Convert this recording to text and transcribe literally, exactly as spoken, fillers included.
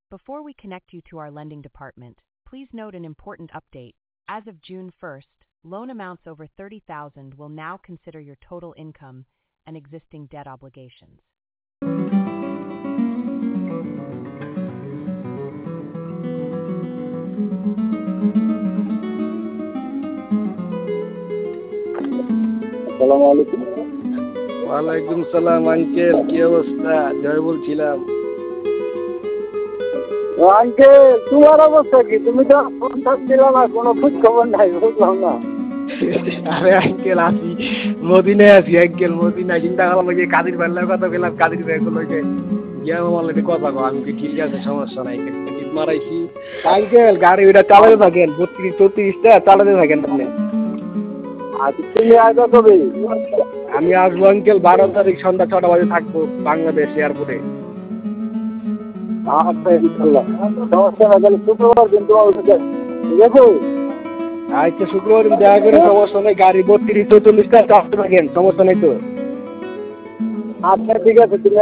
Before we connect you to our lending department, please note an important update. As of June first, loan amounts over thirty thousand will now consider your total income and existing debt obligations. আসসালামু আলাইকুম। ওয়ালাইকুম সালাম uncle, কি অবস্থা? জয় বলছিলাম। Uncle তোমার অবস্থা কি? তুমি তো ফোন টোন দিলা না, কোনো খোঁজ খবর নাই, বুঝলাম না। আরে আঙ্কেল আছি, মদিনায় আছি আঙ্কেল, মদিনায়। চিন্তা করলাম যে কাদির ভাইয়ের কথা পেলাম, কাদির ভাই বললো যে গিয়ে আমার কথা কো। আমি কি ঠিক আছে, সমস্যা নাই, টিকিট মারাইছি। আঙ্কেল গাড়ি ওইটা চালাতে থাকেন, বত্রিশ চৌত্রিশটা চালাতে থাকেন আপনি। আচ্ছা তুমি আসবে কবে? আমি আসবো আঙ্কেল বারো তারিখ সন্ধ্যা ছটা বাজে থাকবো বাংলাদেশ এয়ারপোর্টে। আচ্ছা ইনশাল্লাহ, সমস্যা না। তাহলে শুক্রবার দিন তোমার ঠিক আছে? আচ্ছা শুক্রবার দিন দেখা করে, সমস্যা নেই। গাড়ি বত্রিশ চৌচল্লিশটা চালাতে থাকেন, সমস্যা নেই তো। আচ্ছা ঠিক আছে, তুমি